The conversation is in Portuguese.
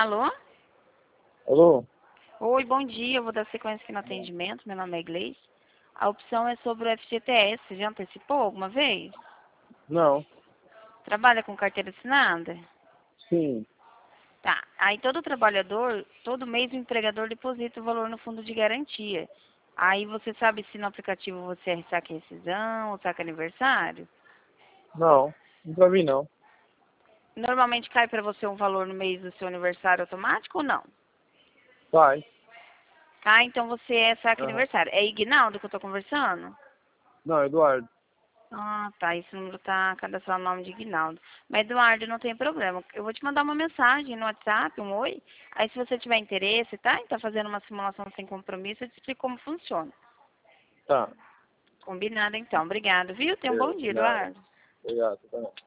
Alô? Alô? Oi, bom dia. Eu vou dar sequência aqui no atendimento. Meu nome é Gleice. A opção é sobre o FGTS. Você já antecipou alguma vez? Não. Trabalha com carteira assinada? Sim. Tá. Aí todo trabalhador, todo mês o empregador deposita o valor no fundo de garantia. Aí você sabe se no aplicativo você é saque rescisão ou saque aniversário? Não. Nunca vi, não. Normalmente cai para você um valor no mês do seu aniversário automático ou não? Vai. Ah, então você é saque Aham. aniversário. É Ignaldo que eu tô conversando? Não, Eduardo. Ah, tá. Esse número tá cadastrado no nome de Guinaldo. Mas, Eduardo, não tem problema. Eu vou te mandar uma mensagem no WhatsApp, um oi. Aí, se você tiver interesse, tá? Em tá fazendo uma simulação sem compromisso, eu te explico como funciona. Tá. Combinado, então. Obrigado, viu? Tenha um bom dia, Nada. Eduardo. Obrigado. Tá bom.